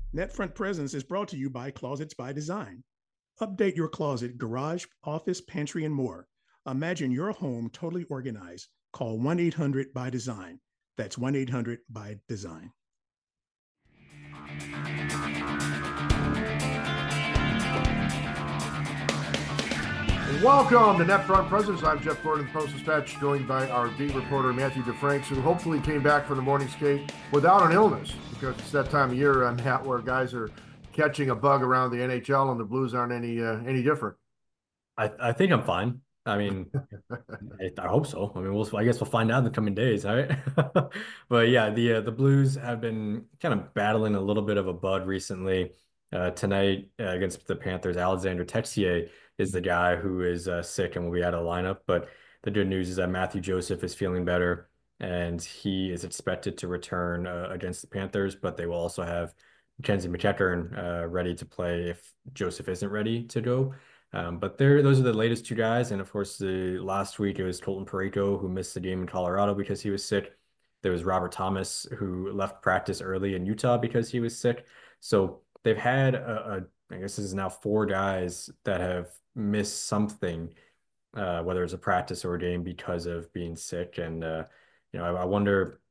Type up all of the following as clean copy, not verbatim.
NetFront Presence is brought to you by Closets by Design. Update your closet, garage, office, pantry, and more. Imagine your home totally organized. Call 1 800 by Design. That's 1 800 by Design. Welcome to NetFront Presence. I'm Jeff Gordon, the Post-Dispatch, joined by our beat reporter, Matthew DeFranks, who hopefully came back from the morning skate without an illness, because it's that time of year on that where guys are catching a bug around the NHL and the Blues aren't any different. I think I'm fine. I mean, I hope so. I mean, I guess we'll find out in the coming days, right? But yeah, the Blues have been kind of battling a little bit of a bud recently. Tonight against the Panthers, Alexander Texier is the guy who is sick and will be out of the lineup. But the good news is that Matthew Joseph is feeling better and he is expected to return against the Panthers. But they will also have Mackenzie McEachern ready to play if Joseph isn't ready to go. But those are the latest two guys. And of course, the last week it was Colton Parayko who missed the game in Colorado because he was sick. There was Robert Thomas who left practice early in Utah because he was sick. So they've had I guess this is now four guys that have missed something, whether it's a practice or a game because of being sick. And I wonder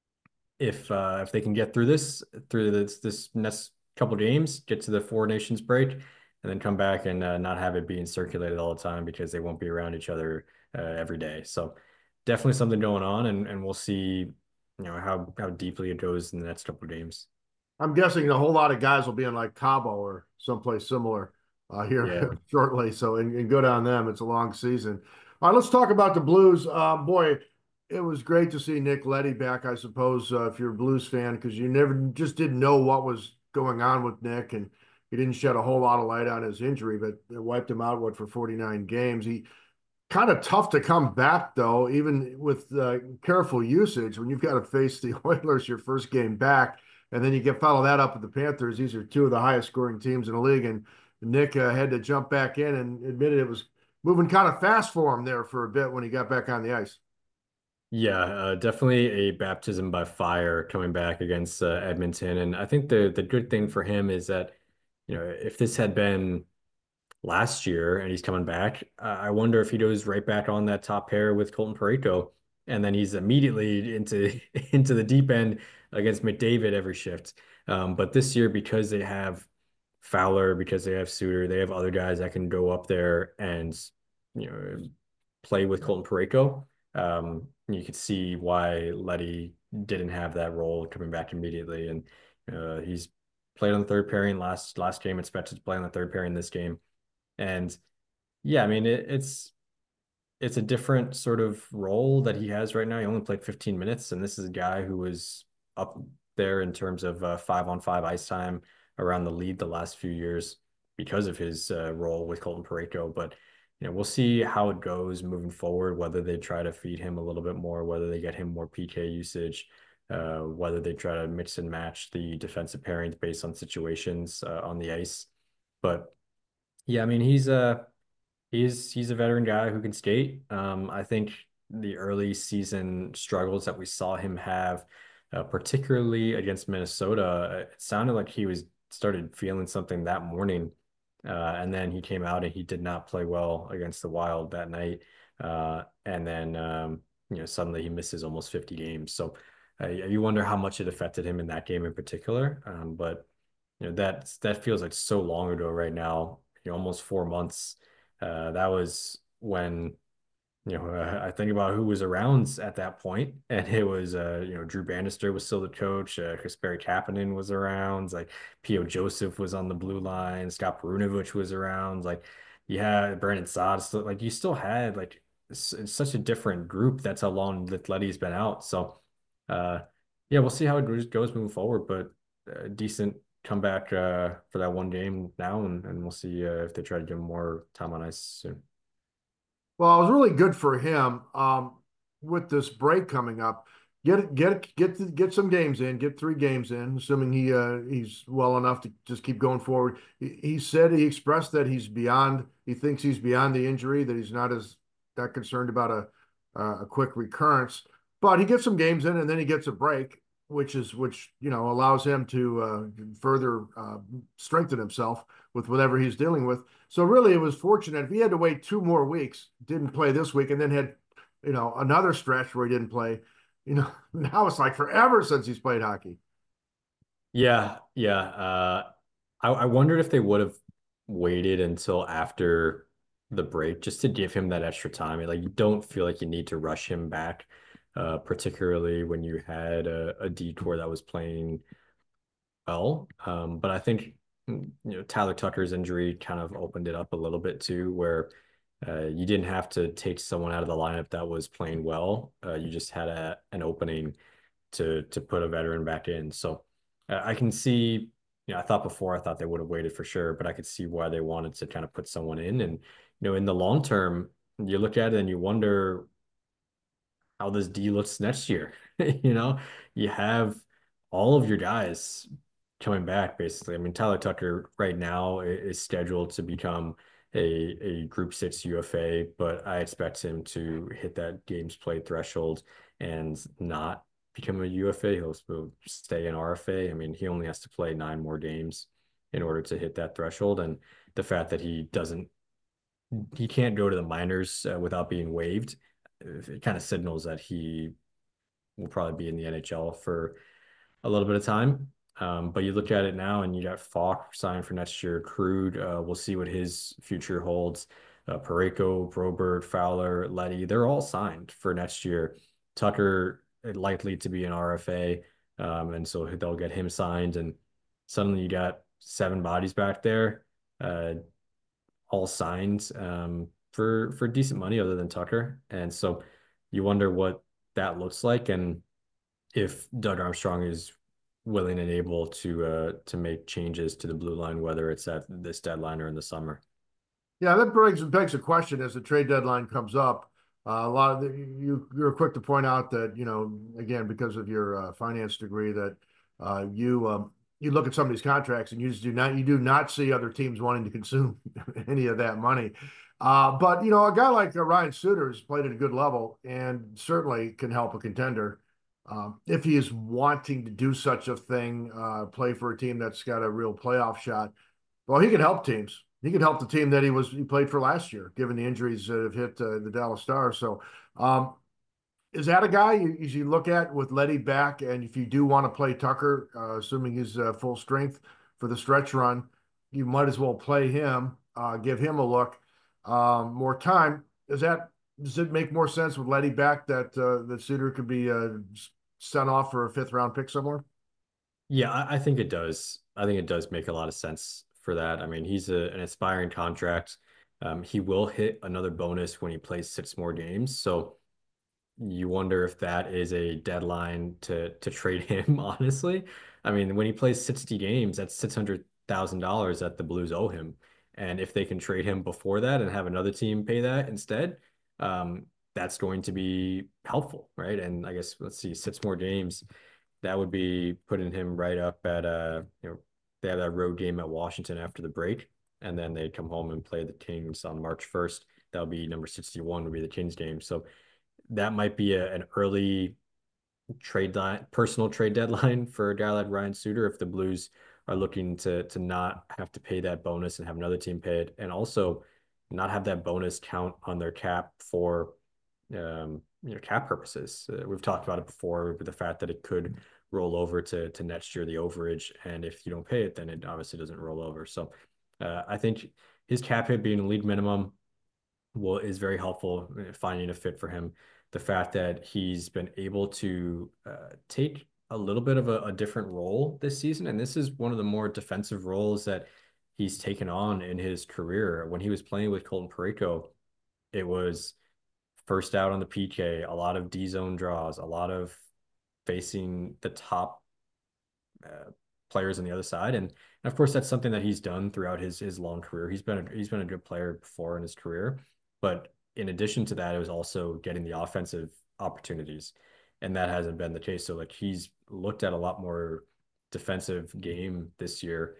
if they can get through this next couple games, get to the Four Nations break, and then come back and not have it being circulated all the time because they won't be around each other every day. So definitely something going on, and we'll see, how deeply it goes in the next couple of games. I'm guessing a whole lot of guys will be in like Cabo or someplace similar Yeah. here shortly. So, and good on them. It's a long season. All right, let's talk about the Blues. Boy, it was great to see Nick Leddy back, I suppose, if you're a Blues fan, because you never just didn't know what was going on with Nick, and he didn't shed a whole lot of light on his injury, but it wiped him out, for 49 games. He kind of tough to come back, though, even with careful usage when you've got to face the Oilers your first game back, and then you get follow that up with the Panthers. These are two of the highest scoring teams in the league, and Nick had to jump back in and admitted it was moving kind of fast for him there for a bit when he got back on the ice. Yeah, definitely a baptism by fire coming back against Edmonton. And I think the good thing for him is that, if this had been last year and he's coming back, I wonder if he goes right back on that top pair with Colton Parayko, and then he's immediately into into the deep end against McDavid every shift. But this year, because they have Fowler, because they have Suter, they have other guys that can go up there and you know play with Colton Parayko. You could see why Letty didn't have that role coming back immediately, and he's played on the third pairing last game. Expected to play on the third pairing this game. And yeah, I mean it's a different sort of role that he has right now. He only played 15 minutes, and this is a guy who was up there in terms of 5-on-5 ice time around the league the last few years because of his role with Colton Parayko. But we'll see how it goes moving forward, whether they try to feed him a little bit more, whether they get him more PK usage, whether they try to mix and match the defensive pairings based on situations on the ice. But yeah, I mean he's a veteran guy who can skate. I think the early season struggles that we saw him have, particularly against Minnesota, it sounded like he was started feeling something that morning, and then he came out and he did not play well against the Wild that night, and then suddenly he misses almost 50 games. So you wonder how much it affected him in that game in particular. But that feels like so long ago right now. Almost 4 months. That was when I think about who was around at that point, and it was Drew Bannister was still the coach. Kasperi Kapanen was around. Like P.O. Joseph was on the blue line. Scott Perunovich was around. Like yeah, Brandon Saad. Still, like you still had like it's such a different group. That's how long Letty's been out. So uh, yeah, we'll see how it goes moving forward. But decent comeback for that one game now, and we'll see if they try to give him more time on ice soon. Well, it was really good for him with this break coming up. Get some games in, get 3 games in, assuming he's well enough to just keep going forward. He expressed that he thinks he's beyond the injury, that he's not as that concerned about a quick recurrence. But he gets some games in, and then he gets a break. which allows him to further strengthen himself with whatever he's dealing with. So really, it was fortunate. If he had to wait 2 more weeks, didn't play this week, and then had another stretch where he didn't play, now it's like forever since he's played hockey. Yeah, yeah. I wondered if they would have waited until after the break just to give him that extra time. Like you don't feel like you need to rush him back, particularly when you had a decor that was playing well. But I think Tyler Tucker's injury kind of opened it up a little bit too, where you didn't have to take someone out of the lineup that was playing well. You just had an opening to put a veteran back in. So I can see, I thought before I thought they would have waited for sure, but I could see why they wanted to kind of put someone in. And in the long term, you look at it and you wonder how this D looks next year. You have all of your guys coming back basically. I mean, Tyler Tucker right now is scheduled to become a Group 6 UFA, but I expect him to hit that games played threshold and not become a UFA. He'll stay in RFA. I mean, he only has to play 9 more games in order to hit that threshold. And the fact that he can't go to the minors without being waived, it kind of signals that he will probably be in the NHL for a little bit of time. But you look at it now and you got Falk signed for next year. Crude, we'll see what his future holds. Parayko, Broberg, Fowler, Leddy, they're all signed for next year. Tucker likely to be an RFA, and so they'll get him signed. And suddenly you got 7 bodies back there, all signed for decent money other than Tucker. And so you wonder what that looks like and if Doug Armstrong is willing and able to make changes to the blue line, whether it's at this deadline or in the summer. Yeah, that begs a question as the trade deadline comes up. A lot of you're quick to point out that again because of your finance degree that you look at some of these contracts and you do not see other teams wanting to consume any of that money. But a guy like Ryan Suter has played at a good level and certainly can help a contender. If he is wanting to do such a thing, play for a team that's got a real playoff shot, well, he can help teams. He could help the team that he played for last year, given the injuries that have hit the Dallas Stars. So, is that a guy you look at with Leddy back? And if you do want to play Tucker, assuming he's full strength for the stretch run, you might as well play him, give him a look, more time. Does it make more sense with Leddy back that Suter could be sent off for a 5th-round pick somewhere? Yeah, I think it does. I think it does make a lot of sense for that. I mean, he's an aspiring contract. He will hit another bonus when he plays 6 more games. So you wonder if that is a deadline to trade him, honestly. I mean, when he plays 60 games, that's $600,000 that the Blues owe him. And if they can trade him before that and have another team pay that instead, that's going to be helpful, right? And I guess let's see, 6 more games, that would be putting him right up at they have that road game at Washington after the break, and then they come home and play the Kings on March 1st. That'll be number 61 would be the Kings game. So that might be an early personal trade deadline for a guy like Ryan Suter if the Blues are looking to not have to pay that bonus and have another team pay it, and also not have that bonus count on their cap for cap purposes. We've talked about it before with the fact that it could roll over to next year, the overage, and if you don't pay it, then it obviously doesn't roll over. So I think his cap hit being a league minimum is very helpful in finding a fit for him. The fact that he's been able to take a little bit of a different role this season, and this is one of the more defensive roles that he's taken on in his career. When he was playing with Colton Parayko, it was first out on the PK, a lot of D zone draws, a lot of facing the top players on the other side, and of course that's something that he's done throughout his long career. He's been a good player before in his career, but in addition to that, it was also getting the offensive opportunities, and that hasn't been the case. So like he's looked at a lot more defensive game this year.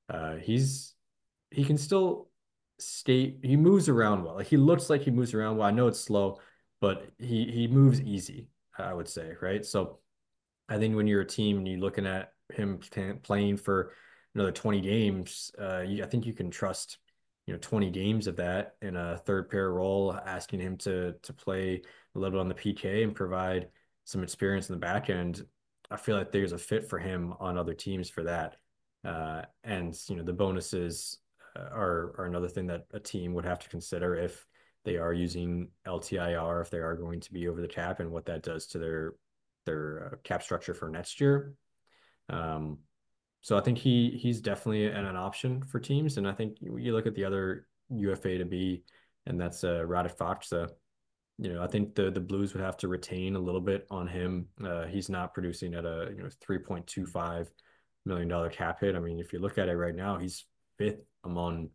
He can still skate. He moves around well. Like he looks like he moves around well. I know it's slow, but he moves easy, I would say, right? So I think when you're a team and you're looking at him playing for another 20 games, I think you can trust, 20 games of that in a third pair role, asking him to play a little bit on the PK and provide some experience in the back end. I feel like there's a fit for him on other teams for that. And the bonuses are another thing that a team would have to consider if they are using LTIR, if they are going to be over the cap, and what that does to their cap structure for next year. Um, so I think he's definitely an option for teams, and I think you look at the other UFA to be, and that's Radek Faksa. I think the Blues would have to retain a little bit on him. He's not producing at a $3.25 million cap hit. I mean, if you look at it right now, he's fifth among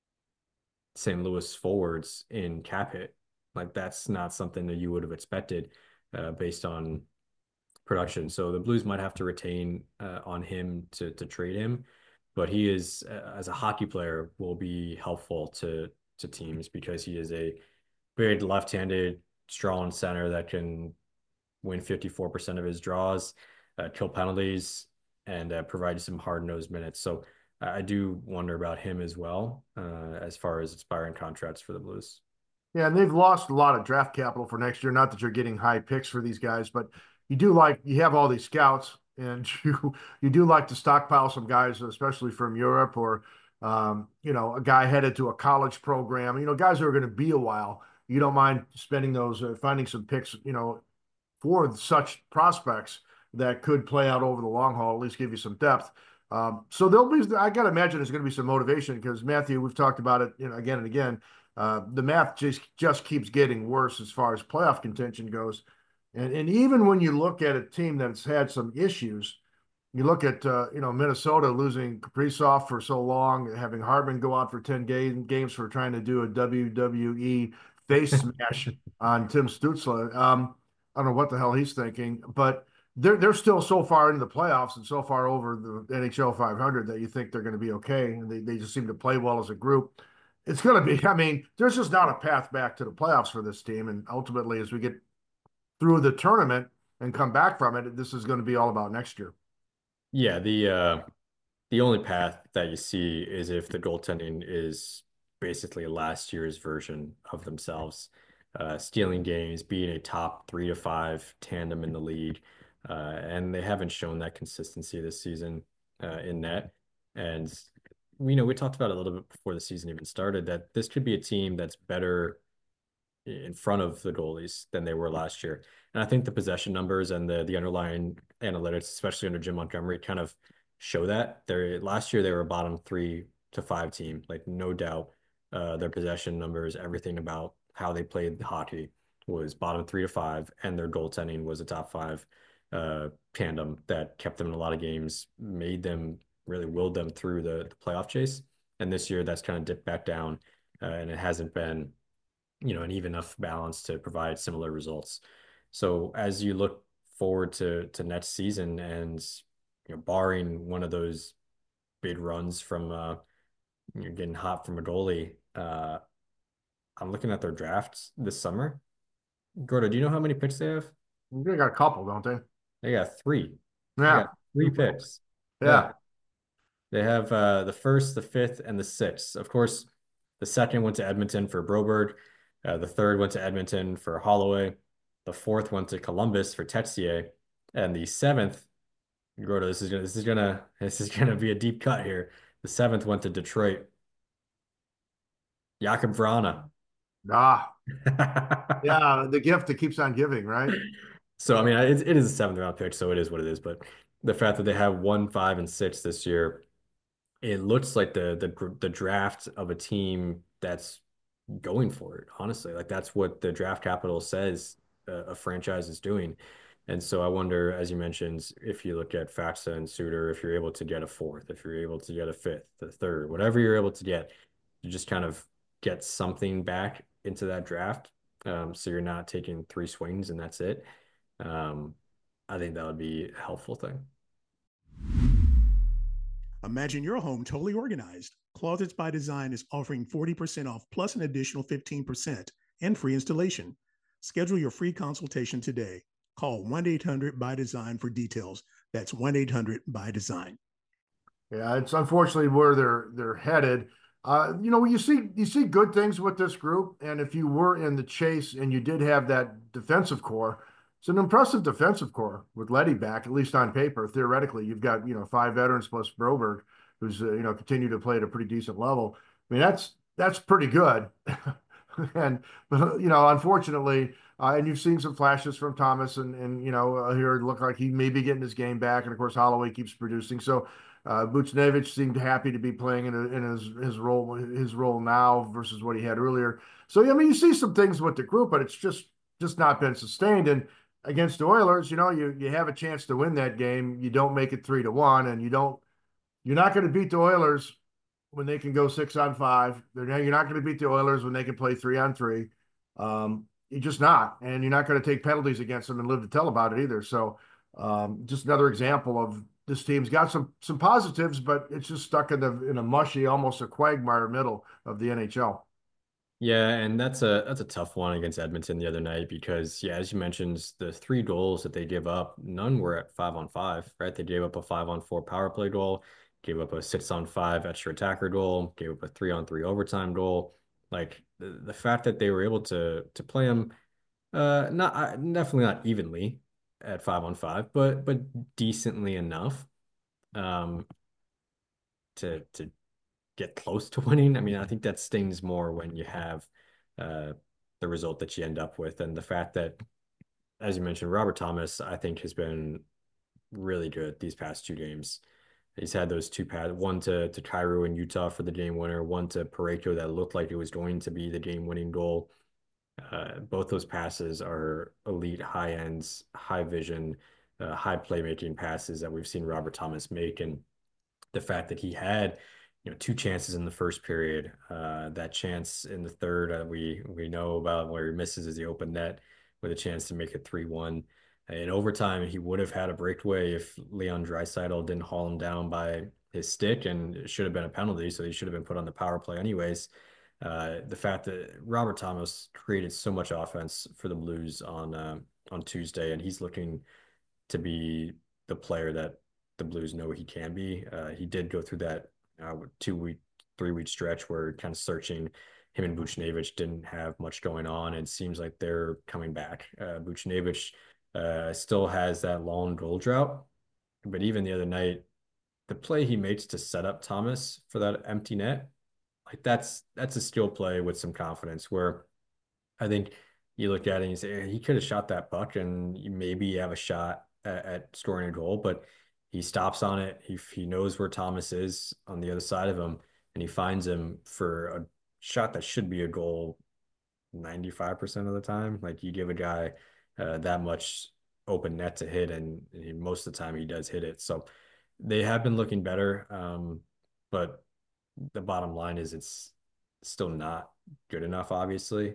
St. Louis forwards in cap hit. Like that's not something that you would have expected based on production. So the Blues might have to retain on him to trade him, but he is as a hockey player will be helpful to teams because he is a very left-handed, strong center that can win 54% of his draws, kill penalties, and provide some hard-nosed minutes. So I do wonder about him as well as far as expiring contracts for the Blues. Yeah, and they've lost a lot of draft capital for next year. Not that you're getting high picks for these guys, but you have all these scouts, and you do like to stockpile some guys, especially from Europe or a guy headed to a college program. Guys who are going to be a while. You don't mind spending those, finding some picks, for such prospects that could play out over the long haul, at least give you some depth. So there'll be, I got to imagine there's going to be some motivation because Matthew, we've talked about it, again and again. The math just keeps getting worse as far as playoff contention goes. And even when you look at a team that's had some issues, you look at Minnesota losing Kaprizov for so long, having Hartman go out for 10 games for trying to do a WWE face smash on Tim Stützle. I don't know what the hell he's thinking, but they're still so far into the playoffs and so far over the NHL 500 that you think they're going to be okay, and they just seem to play well as a group. It's going to be, I mean, there's just not a path back to the playoffs for this team, and ultimately, as we get through the tournament and come back from it, this is going to be all about next year. Yeah, the only path that you see is if the goaltending is basically last year's version of themselves, stealing games, being a top 3 to 5 tandem in the league, and they haven't shown that consistency this season in net. And we talked about it a little bit before the season even started that this could be a team that's better in front of the goalies than they were last year. And I think the possession numbers and the underlying analytics, especially under Jim Montgomery, kind of show that. Last year they were a bottom 3 to 5 team, like no doubt. Their possession numbers, everything about how they played hockey was bottom 3 to 5, and their goaltending was a top 5 tandem that kept them in a lot of games, made them really willed them through the playoff chase. And this year that's kind of dipped back down, and it hasn't been an even enough balance to provide similar results. So as you look forward to next season and barring one of those big runs from getting hot from a goalie, I'm looking at their drafts this summer. Gordo, do you know how many picks they have? They got a couple, don't they? They got 3. Yeah. They got 3 picks. Yeah. They have the 1st, the 5th, and the 6th. Of course, the 2nd went to Edmonton for Broberg. The 3rd went to Edmonton for Holloway. The 4th went to Columbus for Texier, and the 7th, Gordo, this is gonna be a deep cut here. The 7th went to Detroit. Jakub Vrana. Yeah, the gift that keeps on giving, right? So I mean, it is a 7th round pick, so it is what it is. But the fact that they have 1, 5, and 6 this year, it looks like the draft of a team that's going for it. Honestly, like that's what the draft capital says a franchise is doing. And so I wonder, as you mentioned, if you look at Faksa and Suter, if you're able to get a 4th, if you're able to get a 5th, the 3rd, whatever you're able to get, you just kind of get something back into that draft. So you're not taking 3 swings and that's it. I think that would be a helpful thing. Imagine your home totally organized. Closets by Design is offering 40% off plus an additional 15% and free installation. Schedule your free consultation today. Call 1-800-BY-DESIGN for details. That's 1-800-BY-DESIGN. Yeah, it's unfortunately where they're headed. You see good things with this group, and if you were in the chase and you did have that defensive core, it's an impressive defensive core with Leddy back, at least on paper. Theoretically, you've got 5 veterans plus Broberg, who's continued to play at a pretty decent level. I mean, that's pretty good. But unfortunately, and you've seen some flashes from Thomas, and here it looked like he may be getting his game back, and of course Holloway keeps producing. So Buchnevich seemed happy to be playing in his role now versus what he had earlier. So I mean, you see some things with the group, but it's just not been sustained. And against the Oilers, you have a chance to win that game. You don't make it 3-1, and you're not going to beat the Oilers when they can go 6-on-5. You're not going to beat the Oilers when they can play 3-on-3. You're just not, and you're not going to take penalties against them and live to tell about it either. So just another example of this team's got some positives, but it's just stuck in a mushy, almost a quagmire middle of the NHL. Yeah, and that's a tough one against Edmonton the other night because, yeah, as you mentioned, the 3 goals that they gave up, none were at 5-on-5, right? They gave up a 5-on-4 power play goal, gave up a 6-on-5 extra attacker goal, gave up a 3-on-3 overtime goal. Like the fact that they were able to play them, not definitely not evenly at 5-on-5, but decently enough, um, to get close to winning. I mean, I think that stings more when you have uh, the result that you end up with, and the fact that, as you mentioned, Robert Thomas, I think, has been really good these past 2 games. He's had those 2 passes, one to Kyrou in Utah for the game winner, one to Parayko that looked like it was going to be the game-winning goal. Both those passes are elite, high ends, high vision, high playmaking passes that we've seen Robert Thomas make, and the fact that he had 2 chances in the first period. That chance in the third, we know about where he misses is the open net with a chance to make it 3-1. In overtime, he would have had a breakaway if Leon Draisaitl didn't haul him down by his stick, and it should have been a penalty, so he should have been put on the power play anyways. The fact that Robert Thomas created so much offense for the Blues on Tuesday, and he's looking to be the player that the Blues know he can be. He did go through that 2-week, 3-week stretch where kind of searching. Him and Buchnevich didn't have much going on. It seems like they're coming back. Buchnevich still has that long goal drought, but even the other night, the play he makes to set up Thomas for that empty net, like that's a skill play with some confidence. Where I think you look at it and you say he could have shot that puck, and you maybe have a shot at scoring a goal, but he stops on it. He knows where Thomas is on the other side of him, and he finds him for a shot that should be a goal 95% of the time. Like, you give a guy that much open net to hit, and most of the time he does hit it. So they have been looking better, but the bottom line is it's still not good enough, obviously.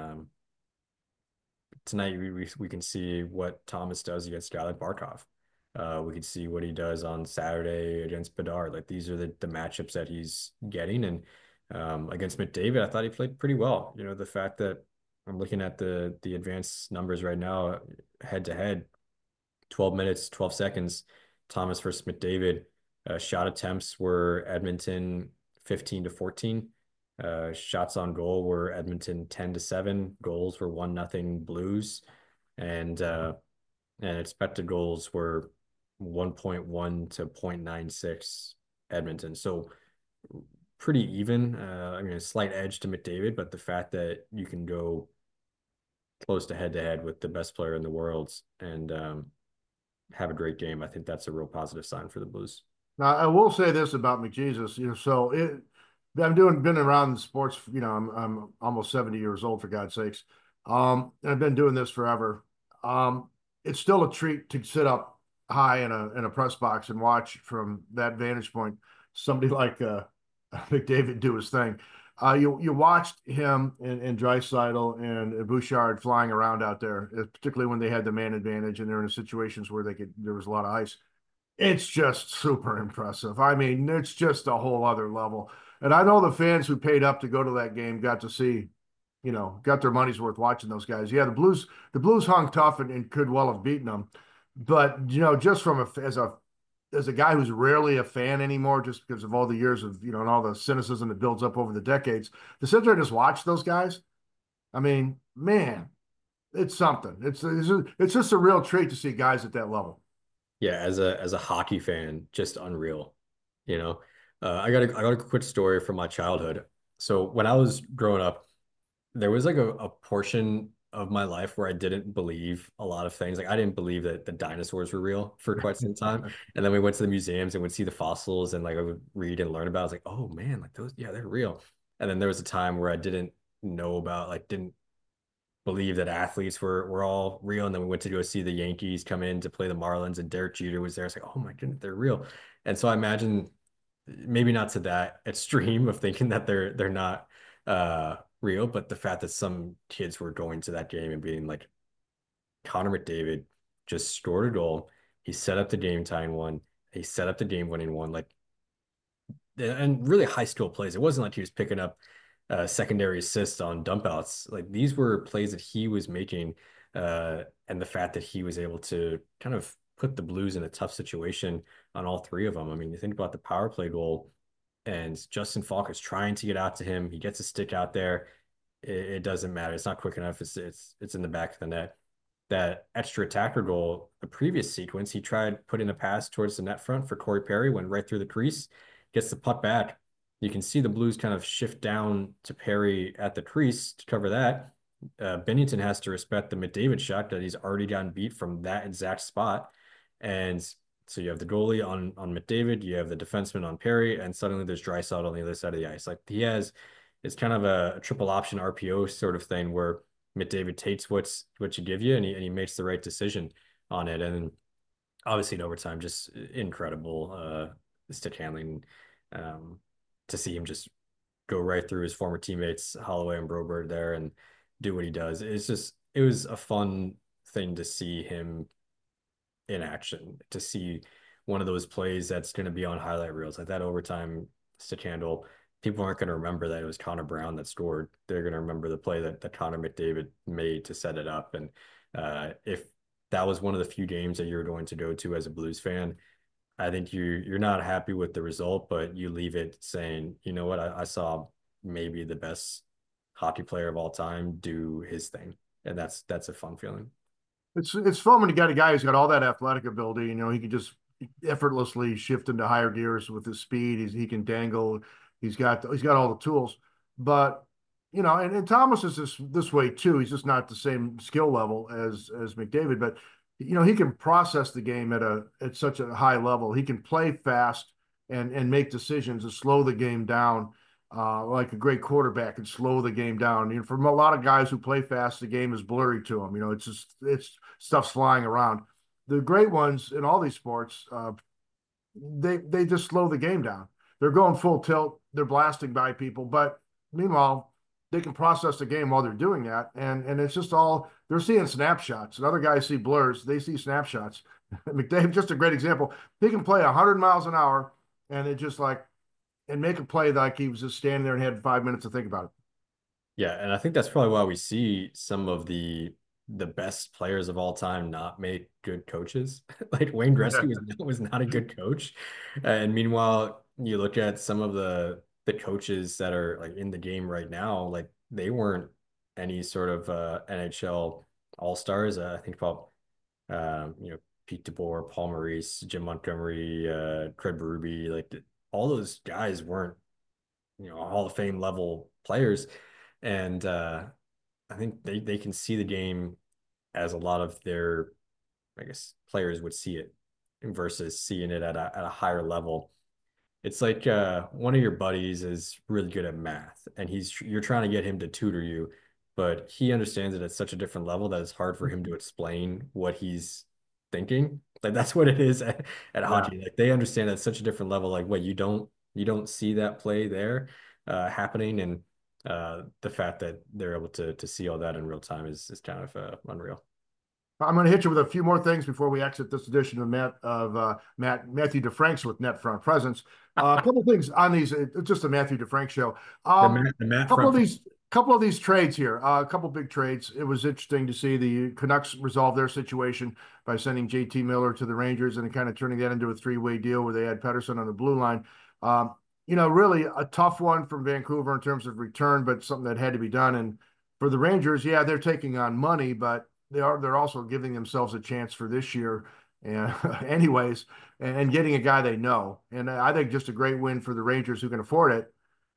Tonight we can see what Thomas does against a guy like Barkov. We can see what he does on Saturday against Bedard. Like, these are the matchups that he's getting. And against McDavid, I thought he played pretty well. The fact that I'm looking at the advanced numbers right now, head to head, 12 minutes, 12 seconds, Thomas versus McDavid. Shot attempts were Edmonton 15-14. Shots on goal were Edmonton 10-7. Goals were 1-0 Blues, and expected goals were 1.1 to 0.96 Edmonton. So pretty even. I mean, a slight edge to McDavid, but the fact that you can go close to head with the best player in the world and have a great game, I think that's a real positive sign for the Blues. Now, I will say this about McJesus, been around sports, I'm almost 70 years old, for God's sakes. I've been doing this forever. It's still a treat to sit up high in a press box and watch from that vantage point somebody like McDavid do his thing. You watched him and Draisaitl and Bouchard flying around out there, particularly when they had the man advantage and they're in situations where there was a lot of ice. It's just super impressive. I mean, it's just a whole other level. And I know the fans who paid up to go to that game got to see got their money's worth watching those guys. Yeah, the Blues hung tough and could well have beaten them, but just as a guy who's rarely a fan anymore, just because of all the years of and all the cynicism that builds up over the decades, to sit there and just watch those guys. I mean, man, it's something. It's just a real treat to see guys at that level. Yeah, as a hockey fan, just unreal. You know, I got a quick story from my childhood. So when I was growing up, there was like a portion of my life where I didn't believe a lot of things. Like I didn't believe that the dinosaurs were real for quite some time. And then we went to the museums and would see the fossils and like I would read and learn about it. I was like, oh man, like those, yeah, they're real. And then there was a time where I didn't know about, like didn't believe that athletes were all real. And then we went to go see the Yankees come in to play the Marlins and Derek Jeter was there. It's like, oh my goodness, they're real. And so I imagine maybe not to that extreme of thinking that they're not real, but the fact that some kids were going to that game and being like, Connor McDavid just scored a goal. He set up the game tying one. He set up the game winning one. Like, and really high skill plays. It wasn't like he was picking up secondary assists on dump outs. Like these were plays that he was making, and the fact that he was able to kind of put the Blues in a tough situation on all three of them. I mean, you think about the power play goal, and Justin Falk is trying to get out to him. He gets a stick out there. It doesn't matter. It's not quick enough. It's in the back of the net. That extra attacker goal, the previous sequence, he tried putting a pass towards the net front for Corey Perry, went right through the crease, gets the puck back. You can see the Blues kind of shift down to Perry at the crease to cover that. Binnington has to respect the McDavid shot that he's already gotten beat from that exact spot. And so you have the goalie on McDavid, you have the defenseman on Perry, and suddenly there's Draisaitl on the other side of the ice. Like it's kind of a triple option RPO sort of thing where McDavid takes what you give you and he makes the right decision on it. And obviously in overtime, just incredible stick handling. To see him just go right through his former teammates Holloway and Broberg there and do what he does. It was a fun thing to see him in action, to see one of those plays that's going to be on highlight reels, like that overtime stick handle. People aren't going to remember that it was Connor Brown that scored. They're going to remember the play that Connor McDavid made to set it up. And if that was one of the few games that you're going to go to as a Blues fan, I think you're not happy with the result, but you leave it saying, you know what, I saw maybe the best hockey player of all time do his thing. And that's a fun feeling. It's fun when you got a guy who's got all that athletic ability. He can just effortlessly shift into higher gears with his speed. He can dangle. He's got all the tools. But and Thomas is this way too. He's just not the same skill level as McDavid, but he can process the game at such a high level. He can play fast and make decisions and slow the game down, like a great quarterback can slow the game down. For a lot of guys who play fast, the game is blurry to them. It's stuff's flying around. The great ones in all these sports, they just slow the game down. They're going full tilt. They're blasting by people, but meanwhile, they can process the game while they're doing that. And it's just all, they're seeing snapshots. And other guys see blurs. They see snapshots. McDavid, just a great example. He can play 100 miles an hour and make a play like he was just standing there and had 5 minutes to think about it. Yeah. And I think that's probably why we see some of the best players of all time not make good coaches. Like Wayne Gretzky was not a good coach. And meanwhile, you look at some of the coaches that are like in the game right now, like they weren't any sort of NHL all-stars. I think about Pete DeBoer, Paul Maurice, Jim Montgomery, Craig Berube, like all those guys weren't Hall of Fame level players. And I think they can see the game as a lot of their, I guess, players would see it versus seeing it at a higher level. It's like one of your buddies is really good at math and you're trying to get him to tutor you, but he understands it at such a different level that it's hard for him to explain what he's thinking. Like that's what it is at hockey. Like they understand at such a different level. Like what you don't see that play there happening, and the fact that they're able to see all that in real time is kind of unreal. I'm going to hit you with a few more things before we exit this edition of Matthew DeFrank's with Net Front Presence. A couple of things on these, just the Matthew DeFrank show. The Matt couple of these, couple of these trades here, a couple big trades. It was interesting to see the Canucks resolve their situation by sending JT Miller to the Rangers and kind of turning that into a three-way deal where they had Pettersson on the blue line. Really a tough one from Vancouver in terms of return, but something that had to be done. And for the Rangers, yeah, they're taking on money, but they're also giving themselves a chance for this year. And anyways, and getting a guy they know. And I think just a great win for the Rangers who can afford it.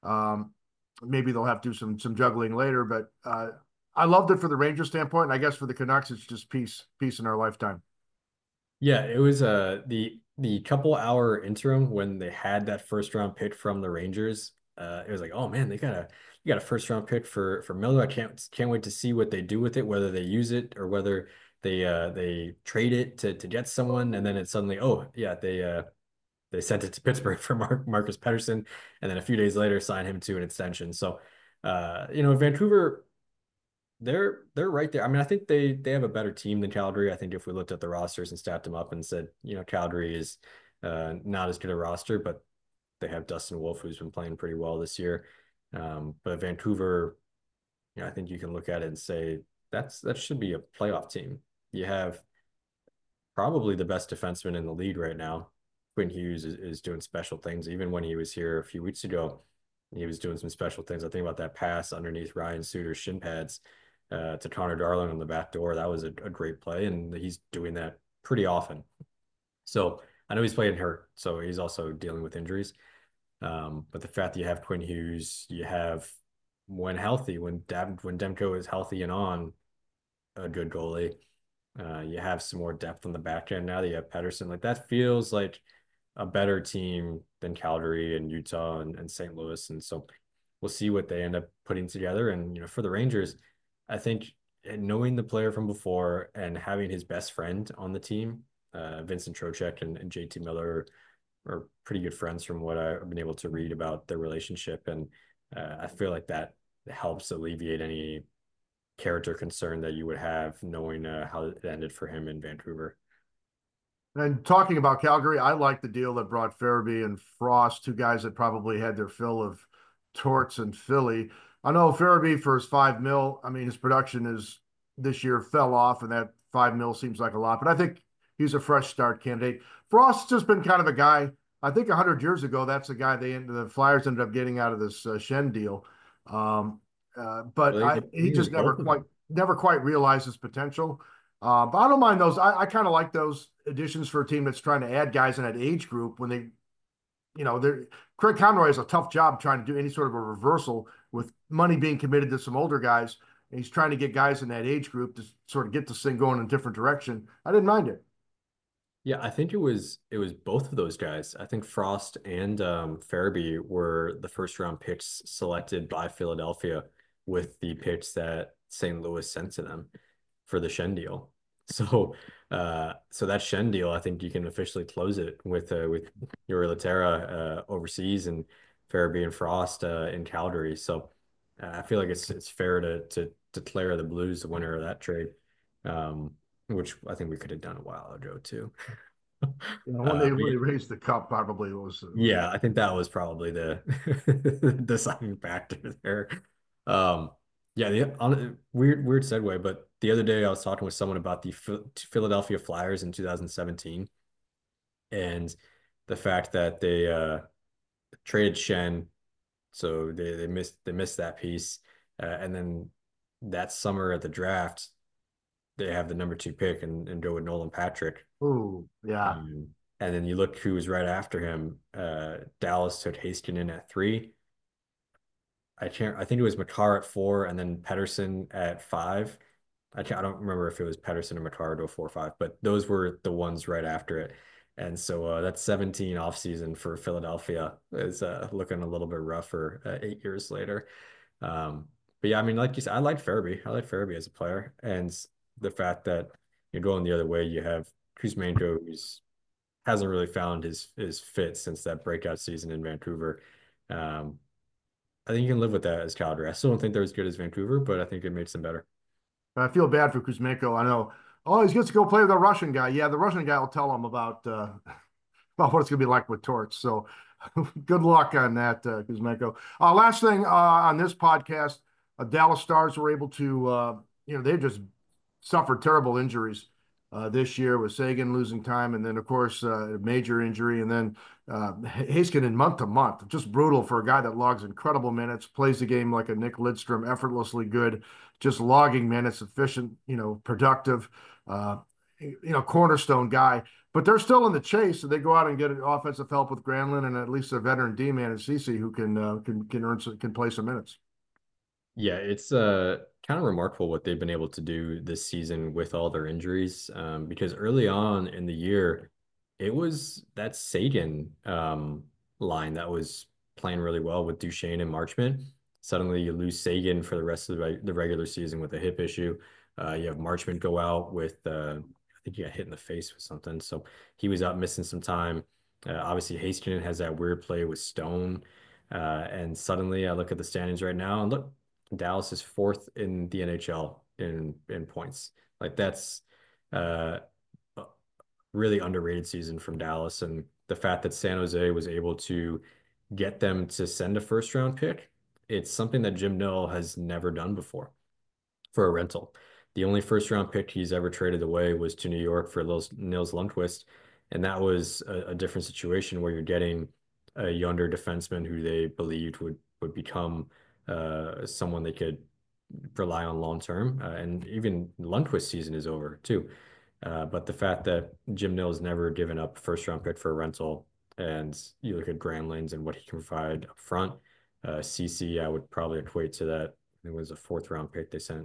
Maybe they'll have to do some juggling later, but I loved it for the Rangers standpoint. And I guess for the Canucks, it's just peace in our lifetime. Yeah, it was the couple hour interim when they had that first round pick from the Rangers. It was like, oh man, you got a first round pick for Miller. I can't wait to see what they do with it, whether they use it or whether they trade it to get someone. And then it's suddenly, oh yeah, they sent it to Pittsburgh for Marcus Pettersson, and then a few days later signed him to an extension. So, Vancouver, they're right there. I mean, I think they have a better team than Calgary. I think if we looked at the rosters and stacked them up and said, Calgary is not as good a roster, but they have Dustin Wolf, who's been playing pretty well this year. But Vancouver, I think you can look at it and say that should be a playoff team. You have probably the best defenseman in the league right now. Quinn Hughes is doing special things. Even when he was here a few weeks ago, he was doing some special things. I think about that pass underneath Ryan Suter's shin pads to Connor Darling on the back door. That was a great play, and he's doing that pretty often. So I know he's playing hurt, so he's also dealing with injuries. But the fact that you have Quinn Hughes, you have when healthy, when Demko is healthy and on, a good goalie. You have some more depth on the back end now that you have Pettersson. Like that feels like a better team than Calgary and Utah and St. Louis. And so we'll see what they end up putting together. And, for the Rangers, I think knowing the player from before and having his best friend on the team, Vincent Trocheck and JT Miller are pretty good friends from what I've been able to read about their relationship. And I feel like that helps alleviate any character concern that you would have knowing how it ended for him in Vancouver. And talking about Calgary, I like the deal that brought Farabee and Frost, two guys that probably had their fill of torts in Philly. I know Farabee for his $5 million. I mean, his production this year fell off, and that $5 million seems like a lot. But I think he's a fresh start candidate. Frost's just been kind of a guy. I think 100 years ago, that's the guy the Flyers ended up getting out of this Schenn deal. But he just never quite realized his potential. But I don't mind those. I kind of like those additions for a team that's trying to add guys in that age group when Craig Conroy has a tough job trying to do any sort of a reversal with money being committed to some older guys. And he's trying to get guys in that age group to sort of get this thing going in a different direction. I didn't mind it. Yeah, I think it was both of those guys. I think Frost and Farabee were the first round picks selected by Philadelphia with the picks that St. Louis sent to them for the Schenn deal. So that Schenn deal, I think you can officially close it with Jori Lehtera overseas and Farabee and Frost in Calgary. So I feel like it's fair to declare the Blues the winner of that trade, which I think we could have done a while ago too. When they raised the cup, probably was. Yeah, I think that was probably the deciding factor there. Weird segue, but the other day I was talking with someone about the Philadelphia Flyers in 2017 and the fact that they traded Schenn, so they missed that piece, and then that summer at the draft they have the number 2 pick and go with Nolan Patrick. Oh yeah. And then you look who was right after him. Dallas took Heiskanen at 3. I think it was Makar at 4, and then Pettersson at 5. I don't remember if it was Pettersson or Makar to 4-5, but those were the ones right after it. And so that 17 offseason for Philadelphia is looking a little bit rougher 8 years later. But yeah, I mean, like you said, I like Farabee as a player, and the fact that you're going the other way, you have Kuzmenko, who's hasn't really found his fit since that breakout season in Vancouver. I think you can live with that as Calgary. I still don't think they're as good as Vancouver, but I think it makes them better. I feel bad for Kuzmenko. I know. Oh, he's going to go play with a Russian guy. Yeah, the Russian guy will tell him about what it's going to be like with torts. So good luck on that, Kuzmenko. Last thing on this podcast, Dallas Stars were able to, they've just suffered terrible injuries this year with Sagan losing time, and then of course a major injury, and then Heiskanen month to month, just brutal for a guy that logs incredible minutes, plays the game like a Nick Lidstrom, effortlessly good, just logging minutes, efficient, productive, cornerstone guy. But they're still in the chase, so they go out and get offensive help with Granlund and at least a veteran D-man in Ceci who can play some minutes. Yeah, it's kind of remarkable what they've been able to do this season with all their injuries. Because early on in the year, it was that Sagan line that was playing really well with Duchesne and Marchment. Suddenly, you lose Sagan for the rest of the regular season with a hip issue. You have Marchment go out with I think he got hit in the face with something, so he was out missing some time. Obviously, Heiskanen has that weird play with Stone. And suddenly I look at the standings right now and look, Dallas is fourth in the NHL in points. Like that's a really underrated season from Dallas. And the fact that San Jose was able to get them to send a first round pick, it's something that Jim Nill has never done before for a rental. The only first round pick he's ever traded away was to New York for Nils Lundqvist. And that was a different situation where you're getting a younger defenseman who they believed would become someone they could rely on long term. And even Lundqvist's season is over too. But the fact that Jim Nill has never given up first round pick for a rental, and you look at Granlund and what he can provide up front, CC I would probably equate to that. It was a fourth round pick they sent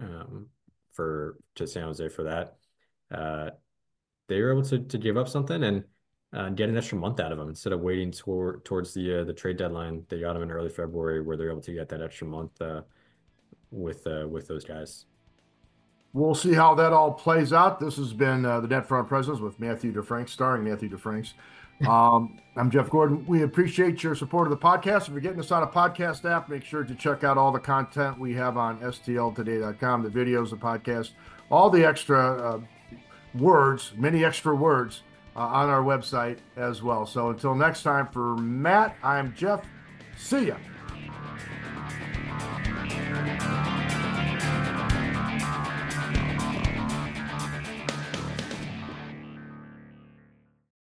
to San Jose for that. They were able to give up something and get an extra month out of him instead of waiting towards the trade deadline. They got him in early February, where they're able to get that extra month with those guys. We'll see how that all plays out. This has been the Net Front Presence with Matthew DeFranks, starring Matthew DeFranks. I'm Jeff Gordon. We appreciate your support of the podcast. If you're getting us on a podcast app, make sure to check out all the content we have on stltoday.com, the videos, the podcast, all the extra words, many extra words on our website as well. So until next time, for Matt, I'm Jeff. See ya.